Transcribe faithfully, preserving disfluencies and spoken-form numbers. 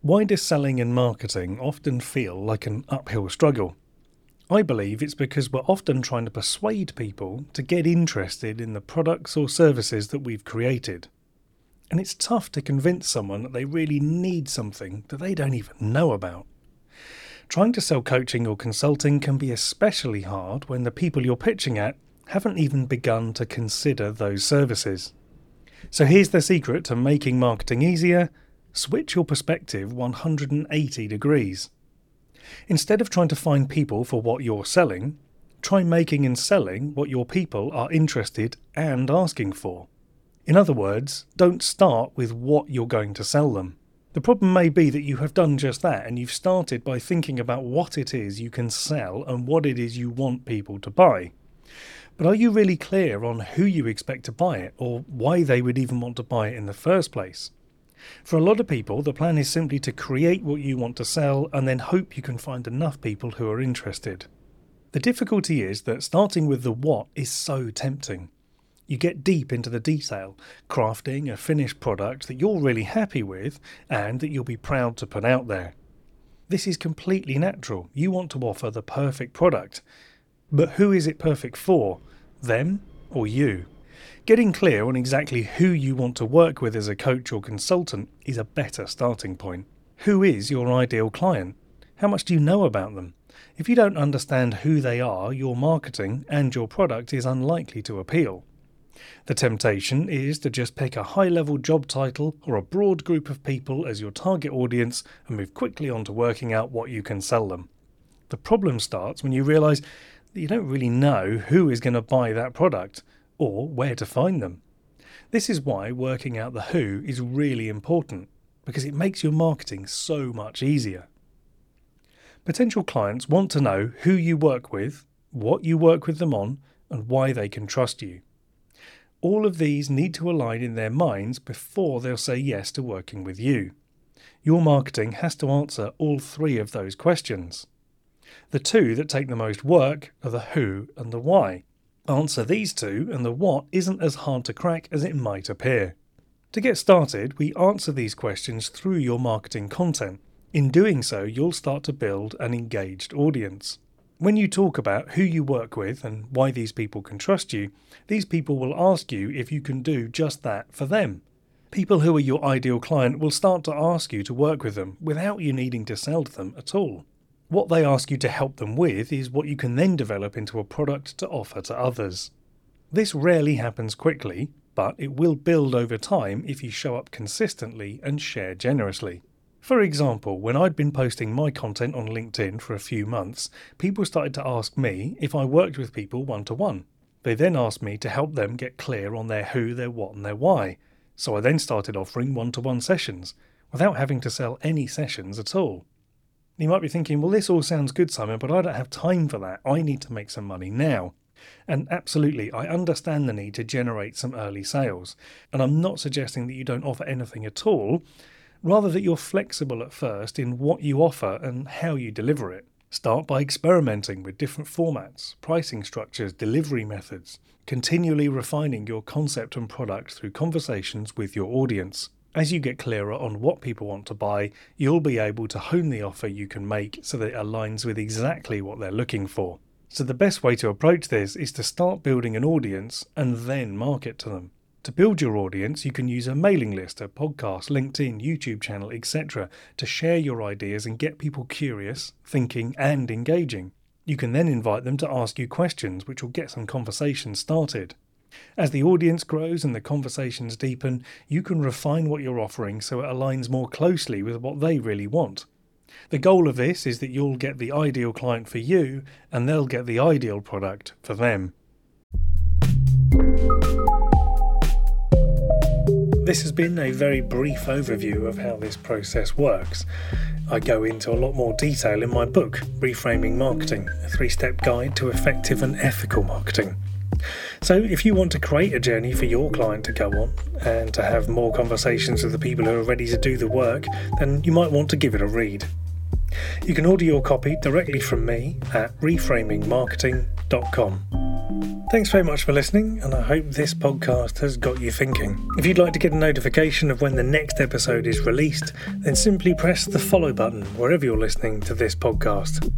Why does selling and marketing often feel like an uphill struggle? I believe it's because we're often trying to persuade people to get interested in the products or services that we've created. And it's tough to convince someone that they really need something that they don't even know about. Trying to sell coaching or consulting can be especially hard when the people you're pitching at haven't even begun to consider those services. So here's the secret to making marketing easier. Switch your perspective one hundred eighty degrees. Instead of trying to find people for what you're selling, try making and selling what your people are interested and asking for. In other words, don't start with what you're going to sell them. The problem may be that you have done just that and you've started by thinking about what it is you can sell and what it is you want people to buy. But are you really clear on who you expect to buy it or why they would even want to buy it in the first place? For a lot of people, the plan is simply to create what you want to sell and then hope you can find enough people who are interested. The difficulty is that starting with the what is so tempting. You get deep into the detail, crafting a finished product that you're really happy with and that you'll be proud to put out there. This is completely natural. You want to offer the perfect product. But who is it perfect for? Them or you? Getting clear on exactly who you want to work with as a coach or consultant is a better starting point. Who is your ideal client? How much do you know about them? If you don't understand who they are, your marketing and your product is unlikely to appeal. The temptation is to just pick a high-level job title or a broad group of people as your target audience and move quickly on to working out what you can sell them. The problem starts when you realise that you don't really know who is going to buy that product or where to find them. This is why working out the who is really important, because it makes your marketing so much easier. Potential clients want to know who you work with, what you work with them on, and why they can trust you. All of these need to align in their minds before they'll say yes to working with you. Your marketing has to answer all three of those questions. The two that take the most work are the who and the why. Answer these two and the what isn't as hard to crack as it might appear. To get started, we answer these questions through your marketing content. In doing so, you'll start to build an engaged audience. When you talk about who you work with and why these people can trust you, these people will ask you if you can do just that for them. People who are your ideal client will start to ask you to work with them without you needing to sell to them at all. What they ask you to help them with is what you can then develop into a product to offer to others. This rarely happens quickly, but it will build over time if you show up consistently and share generously. For example, when I'd been posting my content on LinkedIn for a few months, people started to ask me if I worked with people one-to-one. They then asked me to help them get clear on their who, their what and their why. So I then started offering one-to-one sessions, without having to sell any sessions at all. You might be thinking, well, this all sounds good, Simon, but I don't have time for that. I need to make some money now. And absolutely, I understand the need to generate some early sales. And I'm not suggesting that you don't offer anything at all, rather that you're flexible at first in what you offer and how you deliver it. Start by experimenting with different formats, pricing structures, delivery methods, continually refining your concept and product through conversations with your audience. As you get clearer on what people want to buy, you'll be able to hone the offer you can make so that it aligns with exactly what they're looking for. So the best way to approach this is to start building an audience and then market to them. To build your audience, you can use a mailing list, a podcast, LinkedIn, YouTube channel, et cetera to share your ideas and get people curious, thinking and engaging. You can then invite them to ask you questions, which will get some conversation started. As the audience grows and the conversations deepen, you can refine what you're offering so it aligns more closely with what they really want. The goal of this is that you'll get the ideal client for you and they'll get the ideal product for them. This has been a very brief overview of how this process works. I go into a lot more detail in my book, Reframing Marketing, a three-step guide to effective and ethical marketing. So if you want to create a journey for your client to go on and to have more conversations with the people who are ready to do the work, then you might want to give it a read. You can order your copy directly from me at reframing marketing dot com. Thanks very much for listening, and I hope this podcast has got you thinking. If you'd like to get a notification of when the next episode is released, then simply press the follow button wherever you're listening to this podcast.